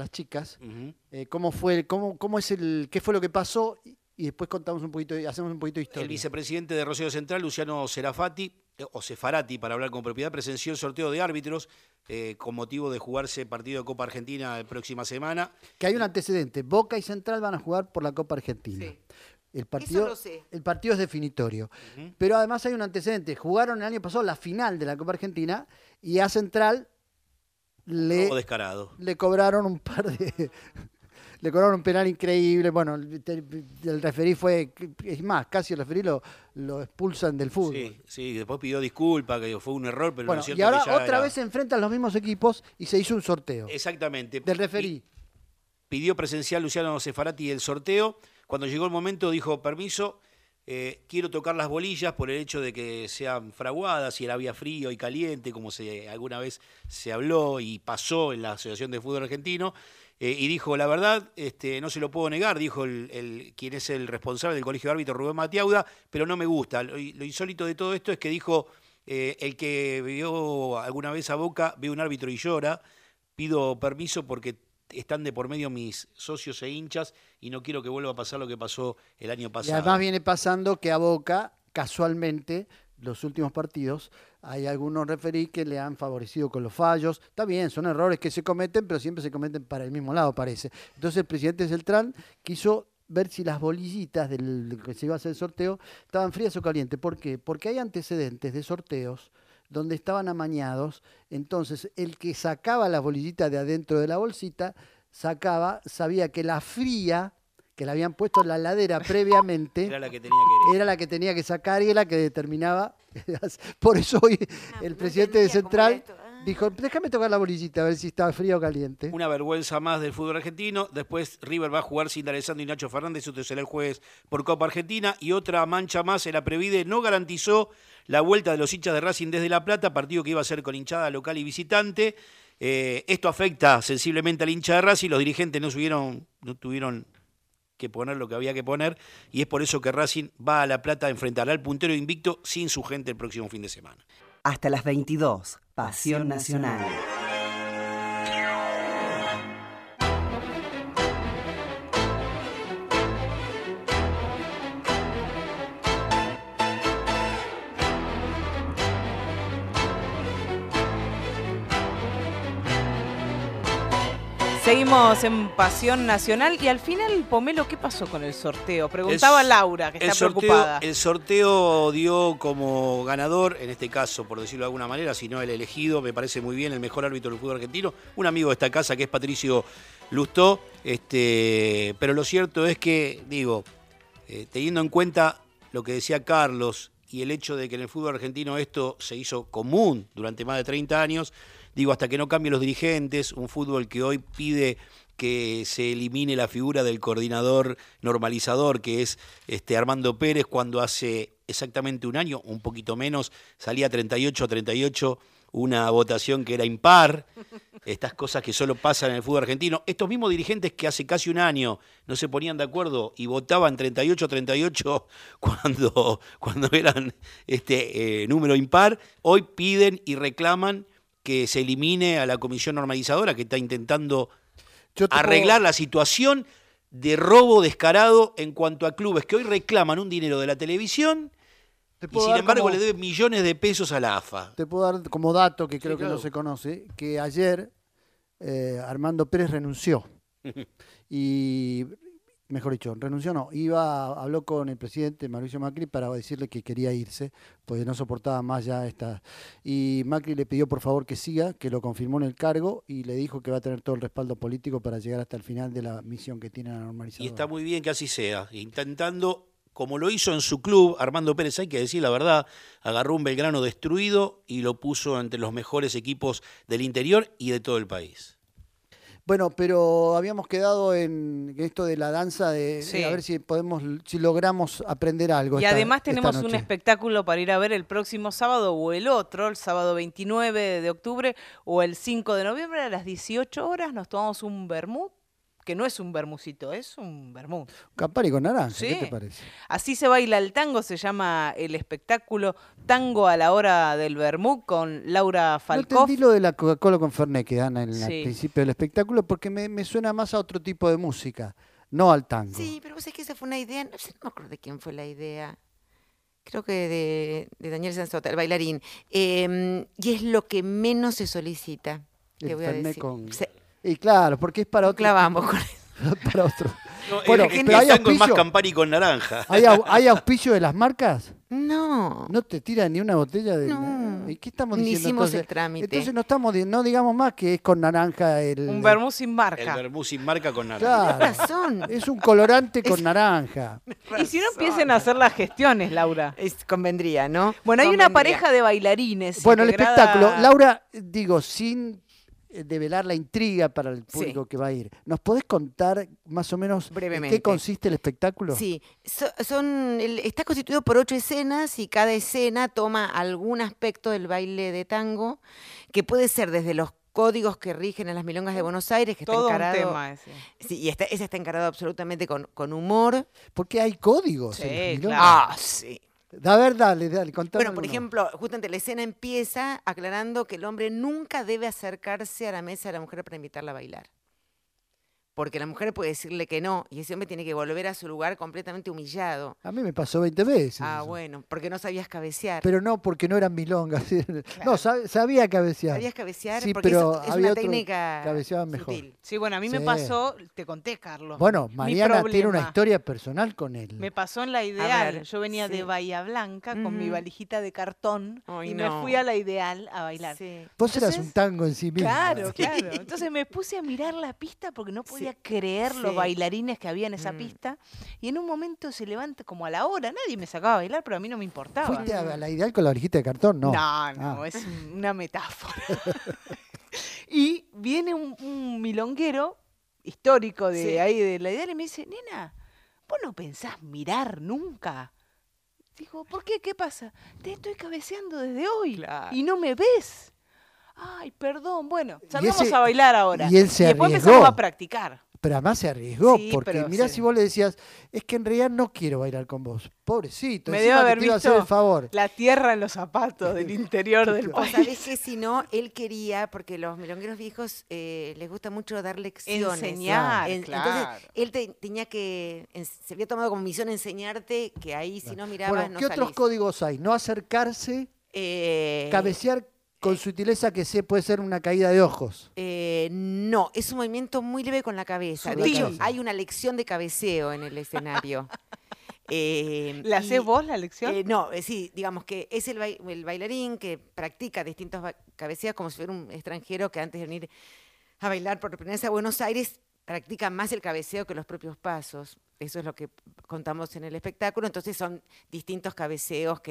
cómo fue, cómo es qué fue lo que pasó y después contamos un poquito, hacemos un poquito de historia. El vicepresidente de Rosario Central, Luciano Serafati, o Sefarati, para hablar con propiedad, presenció el sorteo de árbitros con motivo de jugarse partido de Copa Argentina la próxima semana. Que hay un antecedente, Boca y Central van a jugar por la Copa Argentina. Sí. El partido, Eso lo sé. el partido es definitorio. Pero además hay un antecedente. Jugaron el año pasado la final de la Copa Argentina y a Central Robo descarado. le cobraron un par de... Le cobraron un penal increíble. Bueno, el referí fue... Es más, casi el referí lo expulsan del fútbol. Sí, sí, después pidió disculpas, que fue un error, pero Bueno, lo cierto y ahora es que ya otra era... vez se enfrentan los mismos equipos y se hizo un sorteo Exactamente. del referí. Pidió presencial Luciano Sefarati el sorteo. Cuando llegó el momento dijo, permiso, quiero tocar las bolillas por el hecho de que sean fraguadas, si había frío y caliente, como alguna vez se habló y pasó en la Asociación de Fútbol Argentino. Y dijo, la verdad, no se lo puedo negar, dijo quien es el responsable del Colegio de Árbitros, Rubén Matiauda, pero no me gusta. Lo insólito de todo esto es que dijo, el que vio alguna vez a Boca, ve un árbitro y llora, pido permiso porque están de por medio mis socios e hinchas y no quiero que vuelva a pasar lo que pasó el año Y pasado. además viene pasando que a Boca, casualmente, los últimos partidos, hay algunos referí que le han favorecido con los fallos. Está bien, son errores que se cometen, pero siempre se cometen para el mismo lado, parece. Entonces el presidente Celtrán quiso ver si las bolillitas del que se iba a hacer el sorteo estaban frías o calientes. ¿Por qué? Porque hay antecedentes de sorteos donde estaban amañados. Entonces el que sacaba las bolillitas de adentro de la bolsita, sabía que la fría, que le habían puesto en la heladera previamente, Era la que tenía que era la que tenía que sacar y era la que determinaba. Por eso hoy el presidente de Central dijo, déjame tocar la bolillita a ver si está frío o caliente. Una vergüenza más del fútbol argentino. Después River va a jugar sin D'Alessandro y Nacho Fernández. Esto será el jueves por Copa Argentina. Y otra mancha más, el Aprevide no garantizó la vuelta de los hinchas de Racing desde La Plata, partido que iba a ser con hinchada local y visitante. Esto afecta sensiblemente al hincha de Racing. Los dirigentes no tuvieron que poner lo que había que poner. Y es por eso que Racing va a La Plata a enfrentar al puntero invicto sin su gente el próximo fin de semana. Hasta las 22. Pasión Nacional. Seguimos en Pasión Nacional y al final, Pomelo, ¿qué pasó con el sorteo? Preguntaba Laura, que está preocupada. El sorteo dio como ganador, en este caso, por decirlo de alguna manera, si no el elegido, me parece muy bien, el mejor árbitro del fútbol argentino, un amigo de esta casa que es Patricio Lustó, pero lo cierto es que, teniendo en cuenta lo que decía Carlos y el hecho de que en el fútbol argentino esto se hizo común durante más de 30 años, hasta que no cambien los dirigentes, un fútbol que hoy pide que se elimine la figura del coordinador normalizador, que es Armando Pérez, cuando hace exactamente un año, un poquito menos, salía 38-38, una votación que era impar, estas cosas que solo pasan en el fútbol argentino. Estos mismos dirigentes que hace casi un año no se ponían de acuerdo y votaban 38-38 cuando eran número impar, hoy piden y reclaman que se elimine a la comisión normalizadora que está intentando arreglar la situación de robo descarado en cuanto a clubes que hoy reclaman un dinero de la televisión y sin embargo le deben millones de pesos a la AFA. Te puedo dar como dato que creo Sí, claro. que no se conoce, que ayer Armando Pérez renunció. Y, mejor dicho, renunció no, habló con el presidente Mauricio Macri para decirle que quería irse, pues no soportaba más ya esta. Y Macri le pidió por favor que siga, que lo confirmó en el cargo y le dijo que va a tener todo el respaldo político para llegar hasta el final de la misión que tiene la normalización. Y está muy bien que así sea, intentando, como lo hizo en su club, Armando Pérez, hay que decir la verdad, agarró un Belgrano destruido y lo puso entre los mejores equipos del interior y de todo el país. Bueno, pero habíamos quedado en esto de la danza, de a ver si logramos aprender algo. Y además tenemos un espectáculo para ir a ver el próximo sábado o el otro, el sábado 29 de octubre o el 5 de noviembre a las 18 horas. Nos tomamos un vermut, que no es un vermucito, es un vermut. Campari con naranja, Sí. ¿qué te parece? Así se baila el tango, se llama el espectáculo Tango a la hora del vermut con Laura No Falcoff. entendí lo de la Coca-Cola con Fernet que dan al Sí. principio del espectáculo porque me suena más a otro tipo de música, no al tango. Sí, pero vos sabés que esa fue una idea, no sé, no me acuerdo de quién fue la idea. Creo que de Daniel Sanzota, el bailarín. Y es lo que menos se solicita. El Te voy a Fernet decir. con... Sí, Y claro, porque es para otro. clavamos con para otro. No, Bueno, el pero hay tango es más auspicio. Campari con naranja. ¿Hay auspicio de las marcas? No. ¿No te tiran ni una botella de...? No. ¿Y qué estamos Ni diciendo hicimos entonces? el trámite. Entonces no digamos más que es con naranja el... Un vermut sin El marca. vermú sin marca con naranja. Claro. Tenés razón. Es un colorante con naranja. Y si no empiecen a hacer las gestiones, Laura. Convendría, ¿no? Bueno, hay una Convendría. pareja de bailarines. Bueno, el integrada- espectáculo. Laura, sin develar la intriga para el público que va a ir, ¿nos podés contar más o menos en Brevemente. qué consiste el espectáculo? Sí, está constituido por 8 escenas y cada escena toma algún aspecto del baile de tango, que puede ser desde los códigos que rigen a las milongas de Buenos Aires, que Todo está un encarado. tema ese. Sí, y ese está encarado absolutamente con humor. Porque hay códigos. Sí, en las milongas. claro. Ah, sí. A ver, dale, contame. Bueno, por alguno. ejemplo, justamente la escena empieza aclarando que el hombre nunca debe acercarse a la mesa de la mujer para invitarla a bailar. Porque la mujer puede decirle que no, y ese hombre tiene que volver a su lugar completamente humillado. A mí me pasó 20 veces. Ah, eso. bueno, porque no sabías cabecear. Pero no, porque no eran milongas. No, sabía cabecear. ¿Sabías cabecear? Sí, Porque pero es había una otros técnica que cabeceaban mejor. sutil. Sí, bueno, a mí me Sí. pasó, te conté, Carlos. Bueno, mi Mariana tiene una problema. historia personal con él. Me pasó en la ideal. ver, Yo venía de sí. Bahía Blanca con mi Ujú. valijita de cartón Ay, y no. me fui a la ideal a bailar. Sí. Vos eras Entonces, un tango en sí mismo. Claro, claro. Entonces me puse a mirar la pista porque no podía podía creer los Sí. bailarines que había en esa pista. Y en un momento se levanta como a la hora. Nadie me sacaba a bailar, pero a mí no me importaba. ¿Fuiste a la Ideal con la orejita de cartón? No. No, es una metáfora. Y viene un milonguero histórico de Sí. ahí de la Ideal y me dice, nena, ¿vos no pensás mirar nunca? Digo, ¿por qué? ¿Qué pasa? Te estoy cabeceando desde hoy Claro. y no me ves. Ay, perdón. Bueno, Y salgamos ese- a bailar ahora. y él se después arriesgó. empezamos a practicar. Pero además se arriesgó, Sí, porque pero mirá se- si vos le decías, es que en realidad no quiero bailar con vos. Pobrecito, Me encima debe que haber te iba a hacer visto el favor. la tierra en los zapatos del interior del O país. sabés que si no, él quería, porque los milongueros viejos les gusta mucho dar lecciones. Enseñar, claro. Entonces, él tenía que, se había tomado como misión enseñarte que ahí si no mirabas Bueno, no ¿qué otros salís. códigos hay? No acercarse, Eh, cabecear con sutileza que puede ser una caída de ojos. no, es un movimiento muy leve con la cabeza. De Sutil. hecho, hay una lección de cabeceo en el escenario. ¿La hacés y- vos la lección? No, sí, digamos que es el bailarín que practica distintos cabeceos como si fuera un extranjero que antes de venir a bailar por primera vez a Buenos Aires practica más el cabeceo que los propios pasos. Eso es lo que contamos en el espectáculo. Entonces son distintos cabeceos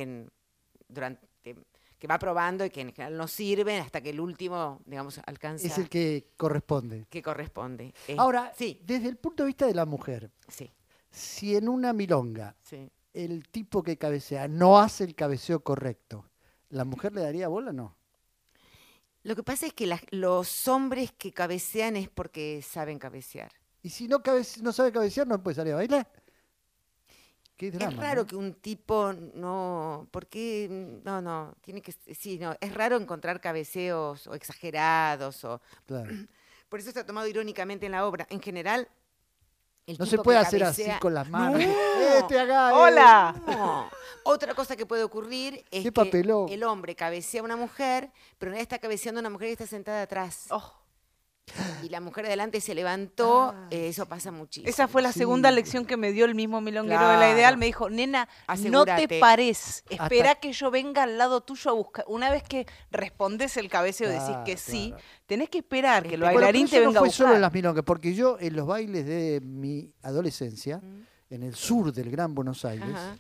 que va probando y que en general no sirven hasta que el último, digamos, alcanza Es el que corresponde. que corresponde. Ahora, sí, desde el punto de vista de la mujer, sí, si en una milonga sí. el tipo que cabecea no hace el cabeceo correcto, ¿la mujer le daría bola o no? Lo que pasa es que los hombres que cabecean es porque saben cabecear. Y si no, no sabe cabecear, no puede salir a bailar. Qué drama, Es raro ¿no? que un tipo no, porque no, tiene que, sí, no, es raro encontrar cabeceos o exagerados Claro. por eso está tomado irónicamente en la obra. En general, el No se tipo puede que hacer así cabecea- con las manos. No. Te haga, ¡Hola! No. Otra cosa que puede ocurrir es Qué que papelón. el hombre cabecea a una mujer, pero no está cabeceando a una mujer que está sentada atrás. Oh, Y la mujer de adelante se levantó, Ah, eso pasa muchísimo. esa fue la Sí. segunda lección que me dio el mismo milonguero de la Claro. Ideal. Me dijo, nena, no Asegúrate. te pares. Espera que yo venga al lado tuyo a buscar. Una vez que respondes el cabeceo y decís Claro, que sí, claro. tenés que esperar que el Bueno, bailarín pero te eso venga no a fue buscar. solo en las milongas, porque yo en los bailes de mi adolescencia, en el sur del Gran Buenos Aires, Ajá.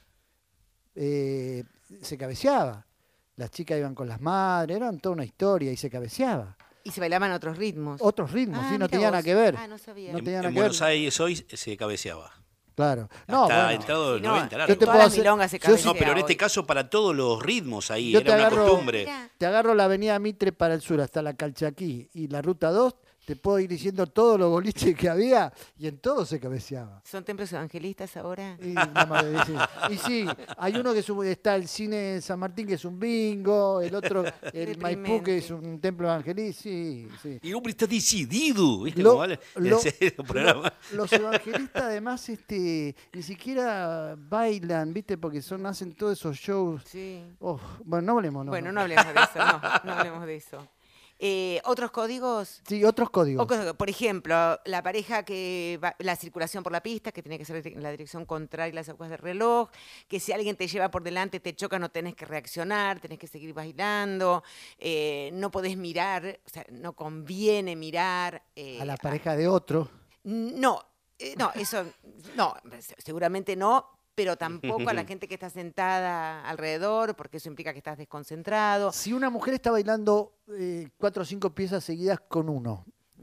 se cabeceaba. Las chicas iban con las madres, eran toda una historia y se cabeceaba. Y se bailaban otros ritmos. Otros ritmos, sí, no mira tenía nada vos. que ver. Ah, no sabía. No En, tenía nada en que ver. Buenos Aires hoy se cabeceaba. Claro. No, Hasta bueno, entrado el Sí, no, 90, en largo. Yo te todas puedo las hacer- milongas se yo sí- cabecea No, pero en este hoy. caso para todos los ritmos ahí, Yo era una costumbre. Mirá. te agarro la avenida Mitre para el sur hasta la Calchaquí y la ruta 2, te puedo ir diciendo todos los boliches que había y en todo se cabeceaba. ¿Son templos evangelistas ahora? Y, nada más de decir. Y sí, hay uno que está el cine San Martín, que es un bingo, el otro, el Maipú, que es un templo evangelista, sí, sí. Y el hombre está decidido, ¿viste Lo- cómo vale? lo- El programa. Los evangelistas además ni siquiera bailan, ¿viste? Porque hacen todos esos shows. Sí. Oh, bueno, no hablemos, no. Bueno, no hablemos de eso, no hablemos de eso. ¿Otros códigos? Sí, otros códigos. Por ejemplo, la pareja que va, la circulación por la pista, que tiene que ser en la dirección contraria a las agujas del reloj, que si alguien te lleva por delante, te choca, no tenés que reaccionar, tenés que seguir bailando, no podés mirar, o sea, no conviene mirar. A la pareja de otro. No, eso, no, seguramente no, pero tampoco a la gente que está sentada alrededor, porque eso implica que estás desconcentrado. Si una mujer está bailando 4 o 5 piezas seguidas con uno,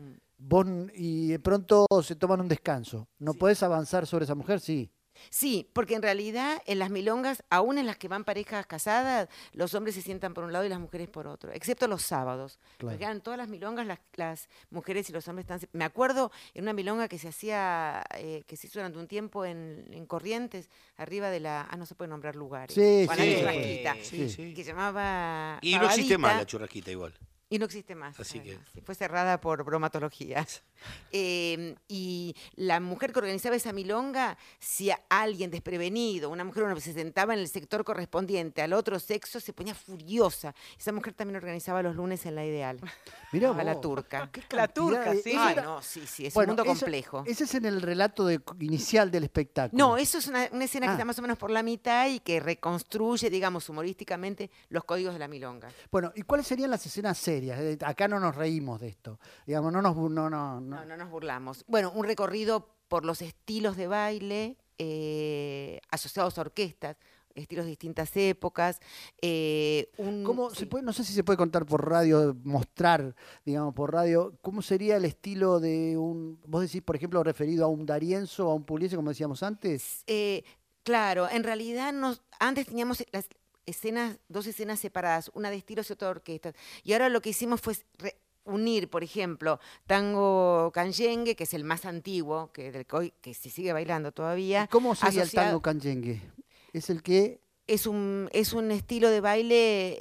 y de pronto se toman un descanso, ¿no podés avanzar sobre esa mujer? Sí. Sí, porque en realidad en las milongas, aún en las que van parejas casadas, los hombres se sientan por un lado y las mujeres por otro, excepto los sábados. Claro. Porque en todas las milongas las mujeres y los hombres están... Me acuerdo en una milonga que se hacía, que se hizo durante un tiempo en Corrientes, arriba de la... no se puede nombrar lugares. Sí, Bueno, sí, la sí. churrasquita, Sí, sí. que se llamaba... Y no existe más Pavadita. la churrasquita igual. Y no existe más. Así que- además, sí, fue cerrada por bromatologías. Y la mujer que organizaba esa milonga, si a alguien desprevenido, una mujer se sentaba en el sector correspondiente al otro sexo, se ponía furiosa. Esa mujer también organizaba los lunes en La Ideal. Mirá a la vos. turca. La turca, Cantidad de- sí. eso Ay, era- no, sí, es Bueno, un mundo eso- complejo. Ese es en el relato inicial del espectáculo. No, eso es una escena que Ah. está más o menos por la mitad y que reconstruye, digamos, humorísticamente los códigos de la milonga. Bueno, ¿y cuáles serían las escenas serias? serias. Acá no nos reímos de esto. Digamos, no nos burlamos. Bueno, un recorrido por los estilos de baile asociados a orquestas, estilos de distintas épocas. ¿Cómo se puede, no sé si se puede contar por radio, mostrar, digamos, por radio, cómo sería el estilo de vos decís, por ejemplo, referido a un D'Arienzo o a un Pugliese, como decíamos antes? Claro, en realidad antes teníamos dos escenas separadas, una de estilos y otra de orquestas. Y ahora lo que hicimos fue unir, por ejemplo, tango canyengue, que es el más antiguo, que se sigue bailando todavía. ¿Y cómo sería el tango canyengue? ¿Es el que...? Es un estilo de baile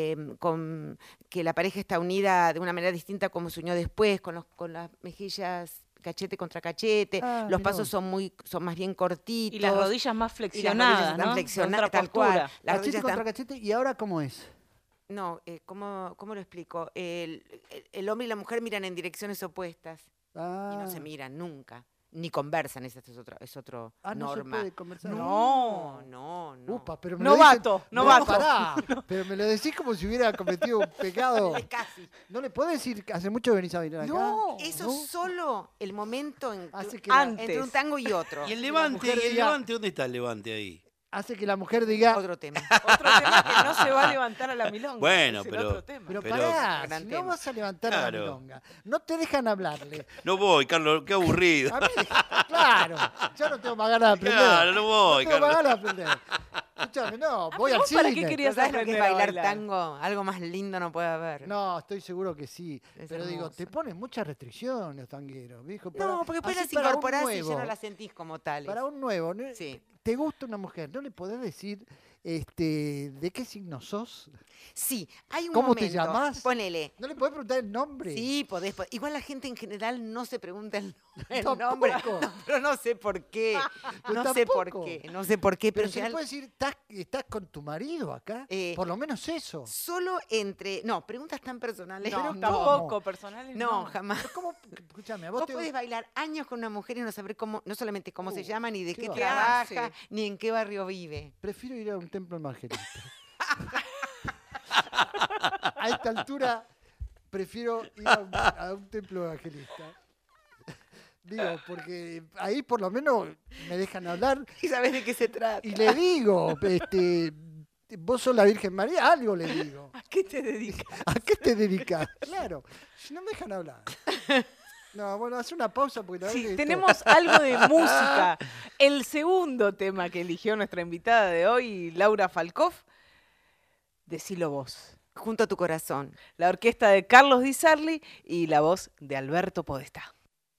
que la pareja está unida de una manera distinta como se unió después, con las mejillas cachete contra cachete. Los pasos son más bien cortitos. Y las rodillas más flexionadas, ¿no? Flexionadas, tal cual. Cachete contra cachete, ¿y ahora cómo es? No, ¿cómo lo explico? El hombre y la mujer miran en direcciones opuestas y no se miran nunca. Ni conversan, es otro norma. ¿No se puede conversar? No. Upa, pero novato. Pará, pero me lo decís como si hubiera cometido un pecado. Casi. ¿No le podés decir que hace mucho que venís a bailar acá? No, eso solo el momento entre un tango y otro. ¿Y el levante? ¿Dónde está el levante ahí? Hace que la mujer diga... Otro tema. Otro tema que no se va a levantar a la milonga. Bueno, es el pero... otro tema. Pero pará, si no vas a levantar a la milonga. No te dejan hablarle. No voy, Carlos, qué aburrido. A mí, claro, yo no tengo más ganas de aprender. Claro, no voy, no tengo Carlos. más ganas de aprender. Escuchame, no, voy al cine. ¿Para qué querías ¿Sabes lo que es aprender a bailar tango? Algo más lindo no puede haber. No, estoy seguro que sí. Es pero digo, hermoso. te ponen muchas restricciones los tangueros, viejo. No, porque después las así para un incorporás y ya nuevo, no las sentís como tales. Para un nuevo, ¿no? Sí. ¿Te gusta una mujer? ¿No le podés decir de qué signo sos? Sí, hay un ¿Cómo momento. te llamás? Ponele. ¿No le podés preguntar el nombre? Sí, podés. Igual la gente en general no se pregunta el Tampoco. nombre, pero no sé por qué. Pero No sé por tampoco. qué, no sé por qué, Pero pero se le puede decir, ¿estás con tu marido acá? Por lo menos eso. solo no, preguntas tan personales. No, Pero tampoco, ¿cómo? personales No, jamás. Pero ¿cómo? Escúchame, a Vos vos te... podés bailar años con una mujer y no saber no solamente cómo se llama, ni de qué qué va. trabaja, hace? ni en qué barrio vive. Prefiero ir a un templo evangelista. A esta altura, prefiero ir a un templo evangelista. Digo, porque ahí por lo menos me dejan hablar ¿Y sabés de qué se trata? y le digo, vos sos la Virgen María, algo le digo. ¿A qué te dedicas? ¿A qué te dedicas? Claro, si no me dejan hablar. No, bueno, hace una pausa porque la verdad Sí, que tenemos algo de música. El segundo tema que eligió nuestra invitada de hoy, Laura Falcoff, decilo vos. Junto a tu corazón. La orquesta de Carlos Di Sarli y la voz de Alberto Podestá.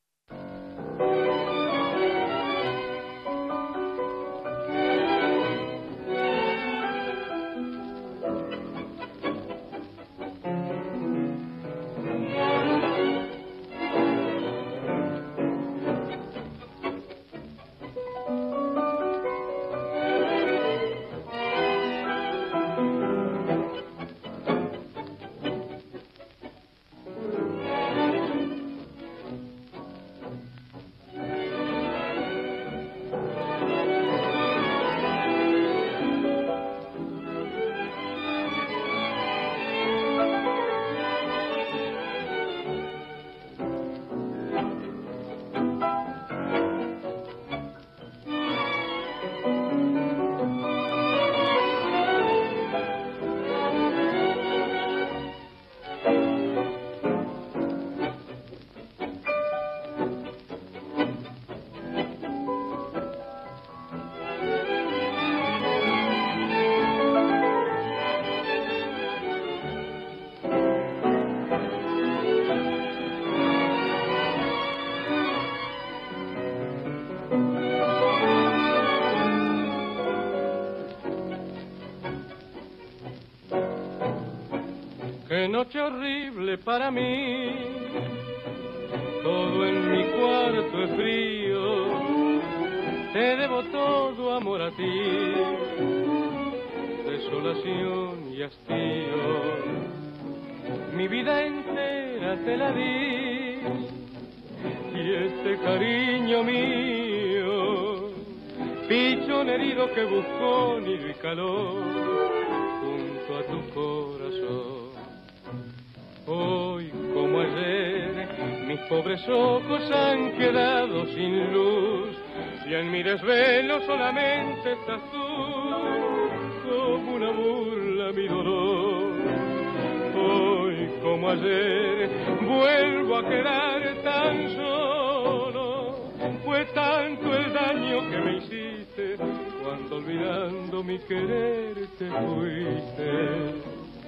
Qué noche horrible para mí, todo en mi cuarto es frío, te debo todo amor a ti, desolación y hastío, mi vida entera te la di, y este cariño mío, pichón herido que buscó nido y calor, junto a tu corazón. Hoy como ayer, mis pobres ojos han quedado sin luz y en mi desvelo solamente estás tú, como una burla mi dolor. Hoy como ayer, vuelvo a quedar tan solo, fue tanto el daño que me hiciste, cuando olvidando mi querer te fuiste.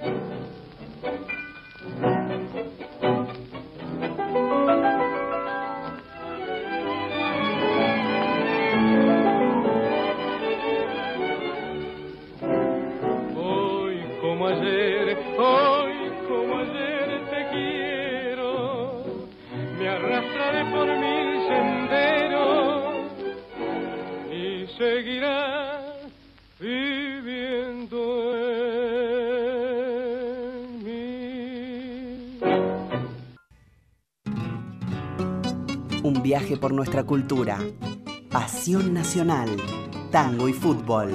Hoy como ayer te quiero, me arrastraré por mil senderos y seguirás viviendo en mí. Un viaje por nuestra cultura. Pasión nacional. Tango y fútbol.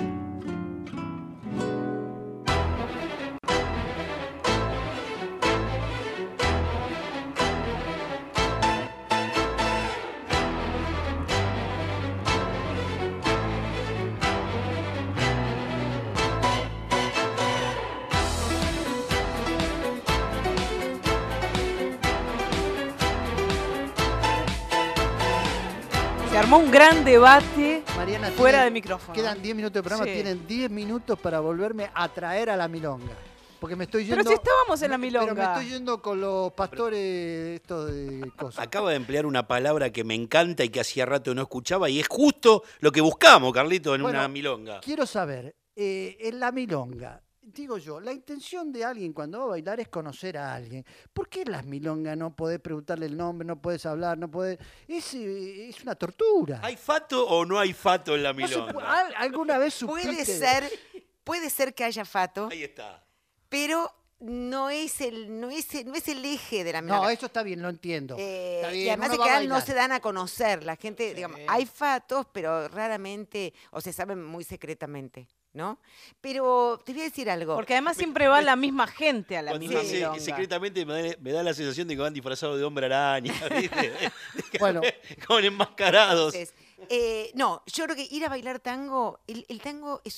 Se armó un gran debate Mariana, fuera tienen- de micrófono. Quedan 10 minutos de programa, Sí. tienen 10 minutos para volverme a traer a la milonga. Porque me estoy yendo... Pero si estábamos en la milonga. Pero me estoy yendo con los pastores estos de cosas. Acaba de emplear una palabra que me encanta y que hacía rato no escuchaba y es justo lo que buscamos, Carlito, en Bueno, una milonga. Quiero saber, en la milonga, digo yo, la intención de alguien cuando va a bailar es conocer a alguien. ¿Por qué en las milongas no podés preguntarle el nombre, no podés hablar, no podés...? Es una tortura. ¿Hay fato o no hay fato en la No se milonga? puede- ¿Alguna vez supiste? Puede ser que haya fato, Ahí está. pero no es el eje de la milonga. No, eso está bien, lo entiendo. Está bien, Y además uno en va a general no bailar. se dan a conocer. La gente, digamos, hay fatos, pero raramente, o se saben muy secretamente, ¿no? Pero te voy a decir algo. Porque además siempre va la misma gente a la Cuando misma dice milonga. secretamente me da la sensación de que van disfrazados de hombre araña, ¿viste? Bueno. Con enmascarados. Entonces, no, yo creo que ir a bailar tango, el tango es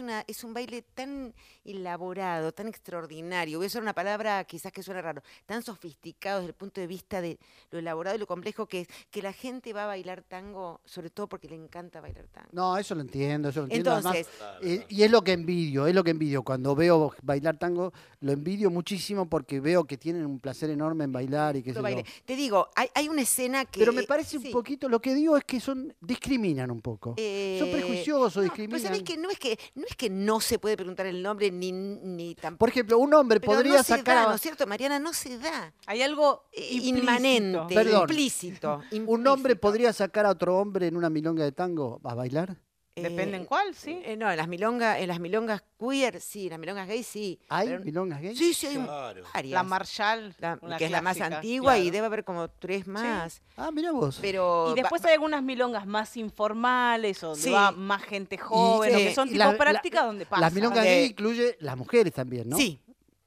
un baile tan elaborado, tan extraordinario. Voy a usar una palabra quizás que suena raro, tan sofisticado desde el punto de vista de lo elaborado y lo complejo que es, que la gente va a bailar tango, sobre todo porque le encanta bailar tango. No, eso lo entiendo, Además, Entonces, y es lo que envidio. Cuando veo bailar tango, lo envidio muchísimo porque veo que tienen un placer enorme en bailar y qué sé lo baile. yo. Te digo, hay una escena que... Pero me parece un sí. poquito, lo que digo es que discriminan un poco. Son prejuiciosos, no, discriminan. Pero sabés que no es que no se puede preguntar el nombre ni tampoco. Por ejemplo, un hombre Pero podría no se sacar da, a- ¿no es cierto, Mariana? No se da. Hay algo Inmanente, Perdón. implícito. ¿Un hombre podría sacar a otro hombre en una milonga de tango a bailar? Depende en cuál, sí. No, en las milongas queer, sí, en las milongas gay, sí. ¿Hay Pero- milongas gay? Sí, sí, hay Claro. varias. La Marshall, una que es la más clásica. antigua y Claro. debe haber como 3 más. Ah, mira vos. Pero Y después hay algunas milongas más informales, o donde Sí. va más gente joven, Y- o que son y tipo la- prácticas donde pasa. Las milongas De- gay incluye las mujeres también, ¿no? sí,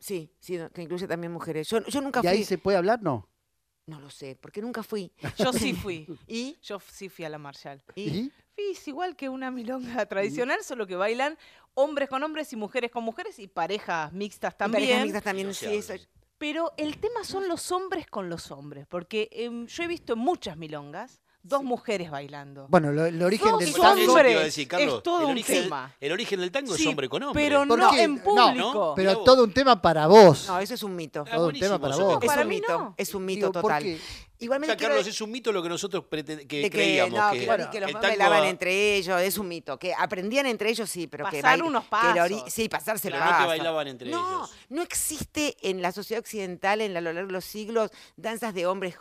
no, que incluye también mujeres. Yo nunca ¿Y fui. ahí se puede hablar? No. No lo sé, porque nunca fui. Yo sí fui. ¿Y? Yo sí fui a la Marshall. ¿Y? Es igual que una milonga tradicional, solo que bailan hombres con hombres y mujeres con mujeres y parejas mixtas Y parejas también. mixtas también, No sí, se eso. habla. Pero el tema son los hombres con los hombres, porque yo he visto en muchas milongas dos mujeres bailando. Bueno, el origen Dos del Eso tango... te iba a hombres, decir, Carlos. es todo el un origen, tema. El origen del tango Sí, es hombre con hombre. pero ¿Por no qué? en No, público. Pero Mirá todo un tema para vos. No, eso es un mito. todo un tema buenísimo para eso vos. que- Es Para un mí mito, no. es un mito Digo, ¿por total. qué? Igualmente Ya, quiero Carlos, es un mito lo que nosotros de que, creíamos. no, que, que, bueno, que los el dos tango- bailaban entre ellos, es un mito. Que aprendían entre ellos, sí, pero que Pasar unos pasos. sí, pasarse el Claro, no que paso. bailaban entre no, ellos. no existe en la sociedad occidental, a lo largo de los siglos, danzas de hombres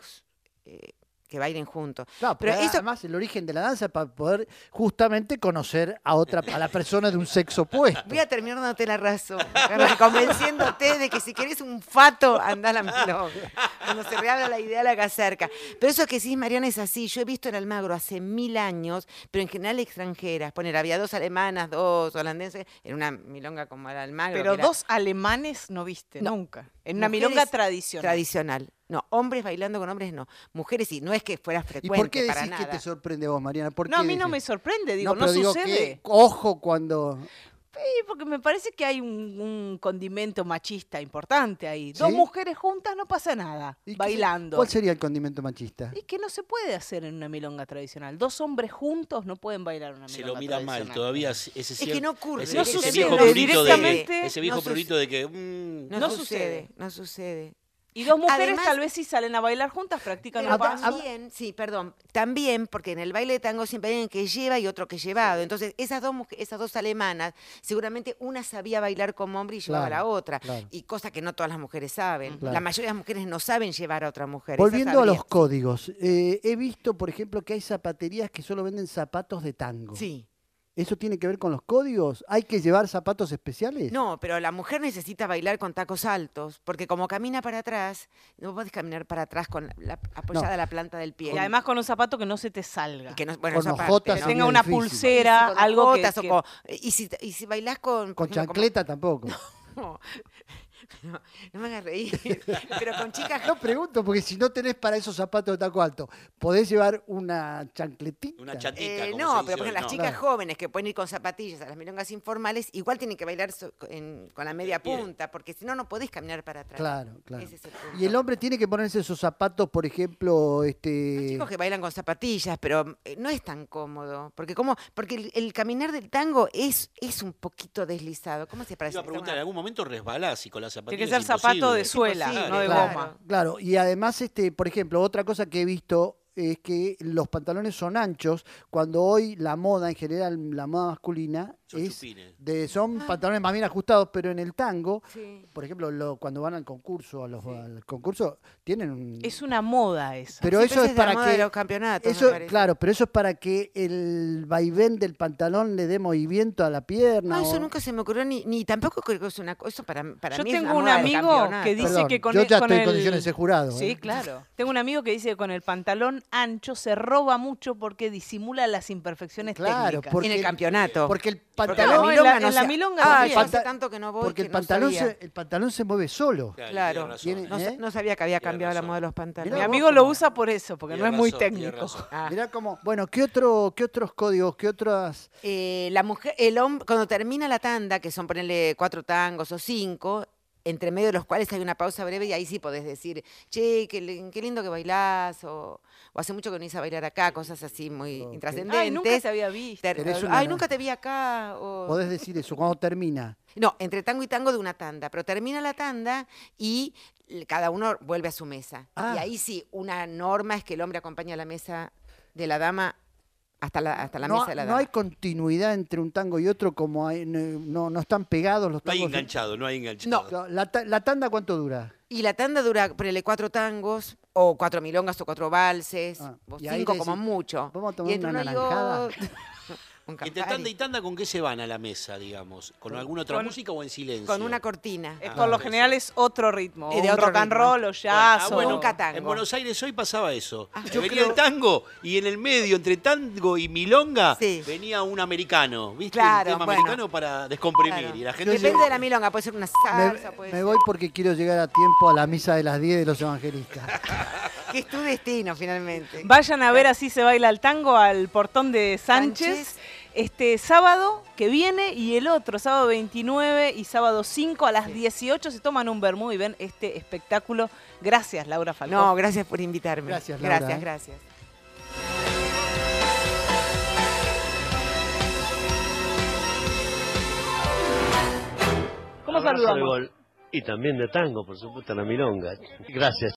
que bailen juntos. Claro, Pero pero eso- además el origen de la danza es para poder justamente conocer a la persona de un sexo opuesto. Voy a terminar dándote la razón, Carlos, convenciéndote de que si querés un fato, andá a la milonga. Cuando se reabra la idea, la haga cerca. Pero eso que sí, Mariana, es así. Yo he visto en Almagro hace 1000 años, pero en general extranjeras. Había 2 alemanas, 2 holandeses, en una milonga como la Almagro. Pero que era- dos alemanes no viste, No. nunca. En una Mujeres milonga tradicional. Tradicional. No, hombres bailando con hombres no. Mujeres sí, no es que fuera ¿Y frecuente por qué para decís que nada. te sorprende a vos, Mariana? ¿Por No, a qué mí no decís? me sorprende, digo, no pero digo sucede. que, ojo cuando... Sí, porque me parece que hay un condimento machista importante ahí. ¿Sí? Dos mujeres juntas no pasa nada, ¿Y qué- bailando. ¿Cuál sería el condimento machista? Y que no se puede hacer en una milonga tradicional. Dos hombres juntos no pueden bailar una milonga Se lo mira mal, tradicional. todavía ese que no ocurre. Ese, No ese sucede, viejo prurito directamente ese viejo no prurito de que No, sucede. sucede, no sucede. Y dos mujeres Además- tal vez si salen a bailar juntas practican Pero un paso. también, sí, perdón, también porque en el baile de tango siempre hay alguien que lleva y otro que llevado. Entonces, esas dos alemanas, seguramente una sabía bailar como hombre y llevaba a la Claro, otra. claro. Y cosa que no todas las mujeres saben. Claro. La mayoría de las mujeres no saben llevar a otra mujer. Volviendo a Esas los códigos, he visto, por ejemplo, que hay zapaterías que solo venden zapatos de tango. Sí. ¿Eso tiene que ver con los códigos? ¿Hay que llevar zapatos especiales? No, pero la mujer necesita bailar con tacos altos, porque como camina para atrás, no podés caminar para atrás con apoyada No. la planta del pie. Y además con un zapato que no se te salga. Y que no, bueno, Con eso aparte, hojotas Que ¿no? sería tenga una difícil. pulsera, Con algo hojotas que... o con- y si bailás con... Con por ejemplo, como- chancleta tampoco. No, no me hagas reír. Pero con chicas... No pregunto, porque si no tenés para esos zapatos de taco alto, ¿podés llevar una chancletita? una chatita. como No, se pero dice por hoy, ejemplo, las no. chicas Claro. jóvenes que pueden ir con zapatillas a las milongas informales, igual tienen que bailar con la media Bien. punta, porque si no, no podés caminar para atrás. Claro, claro. Ese es el punto. Y el hombre tiene que ponerse esos zapatos, por ejemplo, Hay chicos que bailan con zapatillas, pero no es tan cómodo. Porque el caminar del tango es un poquito deslizado. ¿Cómo se parece? Iba a preguntar, en algún momento resbalás y con las Tiene zapatillas que ser zapato de imposible. suela, imposible, no de claro. goma. Claro, y además, por ejemplo, otra cosa que he visto es que los pantalones son anchos, cuando hoy la moda en general, la moda masculina, Son chupines. son pantalones más bien ajustados, pero en el tango, Sí. por ejemplo, cuando van al concurso, al concurso, tienen un... Es una moda eso. Pero Siempre eso es es de la para moda que... de los campeonatos, me Eso, parece. claro, pero eso es para que el vaivén del pantalón le dé movimiento a la pierna. No, eso o- nunca se me ocurrió, ni tampoco creo que es una cosa. Eso para Yo mí es tengo una un moda de amigo campeonato. que dice Perdón, que con yo el, ya con estoy en el- condiciones de ser jurado. Sí, claro. Tengo un amigo que dice que con el pantalón ancho se roba mucho porque disimula las imperfecciones Claro, técnicas. porque En el campeonato. Porque el Porque pantalón... en la no se- milonga Ah, también. yo hace tanto que no voy Porque que el no pantalón, sabía. el pantalón se mueve solo. Claro. Tiene razón, Tiene- No, ¿eh? no sabía que había Tiene cambiado la razón. moda de los pantalones. Mi Mirá vos amigo lo cómo- usa por eso, porque no es Tiene muy razón, tiene técnico. razón. Ah. Mirá cómo... Bueno, ¿qué otros códigos, qué otras... La mujer, el hombre, cuando termina la tanda, que son ponerle 4 tangos o 5, entre medio de los cuales hay una pausa breve y ahí sí podés decir, che, qué lindo que bailás, o hace mucho que venís a bailar acá, cosas así muy Ok. intrascendentes. Ay, nunca te había visto. Tenés una- Ay, nunca te vi acá. Podés decir eso, cuando termina. No, entre tango y tango de una tanda, pero termina la tanda y cada uno vuelve a su mesa. Ah. Y ahí sí, una norma es que el hombre acompaña a la mesa de la dama hasta la no, mesa de la no dama. hay continuidad entre un tango y otro, como hay, no están pegados los No hay tangos. enganchado, no hay enganchado. No, la tanda, ¿cuánto dura? Y la tanda dura, ponele 4 tangos, o 4 milongas, o 4 valses, Ah, o y ahí 5 decís, como mucho. ¿vamos a tomar Y entre una uno y naranjada? otro- un Entre Campari. tanda y tanda, ¿con qué se van a la mesa, digamos? ¿Con alguna otra Con- música o en silencio? Con una cortina. Es Ah, por lo eso. general es otro ritmo. De un otro rock and ritmo. roll o jazz. Bueno, o- nunca tango. en Buenos Aires hoy pasaba eso. yo Venía el tango y en el medio, entre tango y milonga, Sí. venía un americano. ¿Viste? Claro, Un tema bueno. americano para descomprimir. Claro. Y la gente Depende de la milonga, puede ser una salsa, puede Me ser... voy porque quiero llegar a tiempo a la misa de las 10 de los evangelistas. Que es tu destino, finalmente. Vayan a ver Así se baila el tango al portón de Sánchez. Este sábado que viene y el otro, sábado 29 y sábado 5 a las 18 se toman un vermú y ven este espectáculo. Gracias, Laura Falcón. No, gracias por invitarme. Gracias, Laura, Gracias, ¿eh? gracias. ¿Cómo Abrazo de saludamos? gol. Y también de tango, por supuesto, la milonga. Gracias.